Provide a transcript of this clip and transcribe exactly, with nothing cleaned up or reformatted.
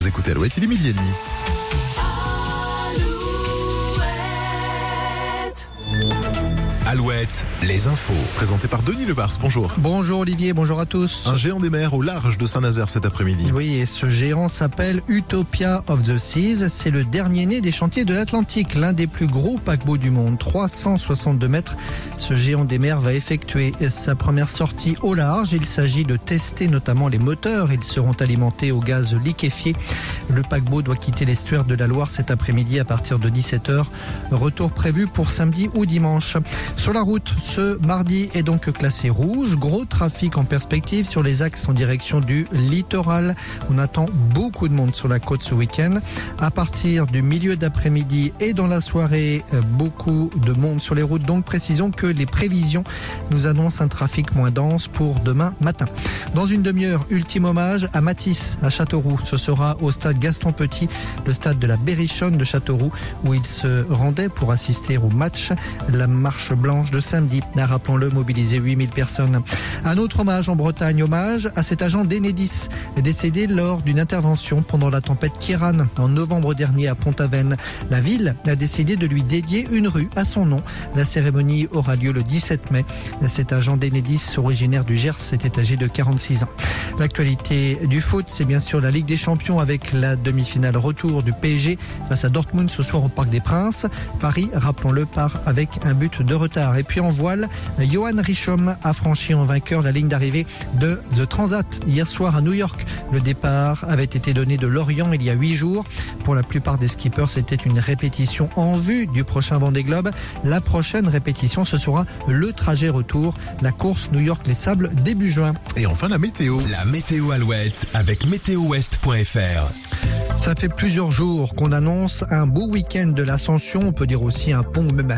Vous écoutez Alouette, il est midi et demi. Alouette, les infos. Présenté par Denis Lebars, bonjour. Bonjour Olivier, bonjour à tous. Un géant des mers au large de Saint-Nazaire cet après-midi. Oui, et ce géant s'appelle Utopia of the Seas. C'est le dernier né des chantiers de l'Atlantique, l'un des plus gros paquebots du monde, trois cent soixante-deux mètres. Ce géant des mers va effectuer sa première sortie au large. Il s'agit de tester notamment les moteurs. Ils seront alimentés au gaz liquéfié. Le paquebot doit quitter l'estuaire de la Loire cet après-midi à partir de dix-sept heures. Retour prévu pour samedi ou dimanche. Sur la route, ce mardi est donc classé rouge. Gros trafic en perspective sur les axes en direction du littoral. On attend beaucoup de monde sur la côte ce week-end. À partir du milieu d'après-midi et dans la soirée, beaucoup de monde sur les routes. Donc précisons que les prévisions nous annoncent un trafic moins dense pour demain matin. Dans une demi-heure, ultime hommage à Matisse à Châteauroux. Ce sera au stade Gaston Petit, le stade de la Berrichonne de Châteauroux, où il se rendait pour assister au match. La marche blanche de samedi a, rappelons-le, mobilisé huit mille personnes. Un autre hommage en Bretagne, hommage à cet agent d'Enedis, décédé lors d'une intervention pendant la tempête Kiran en novembre dernier à Pont-Aven. La ville a décidé de lui dédier une rue à son nom. La cérémonie aura lieu le dix-sept mai. Cet agent d'Enedis, originaire du Gers, était âgé de quarante-six ans. L'actualité du foot, c'est bien sûr la Ligue des Champions avec la demi-finale retour du P S G face à Dortmund ce soir au Parc des Princes. Paris, rappelons-le, part avec un but de retard. Et puis en voile, Johan Richomme a franchi en vainqueur la ligne d'arrivée de The Transat hier soir à New York. Le départ avait été donné de Lorient il y a huit jours. Pour la plupart des skippers, c'était une répétition en vue du prochain Vendée Globe. La prochaine répétition, ce sera le trajet retour, la course New York-Les Sables début juin. Et enfin la météo. La météo Alouette avec météo ouest point f r. Ça fait plusieurs jours qu'on annonce un beau week-end de l'Ascension. On peut dire aussi un pont, même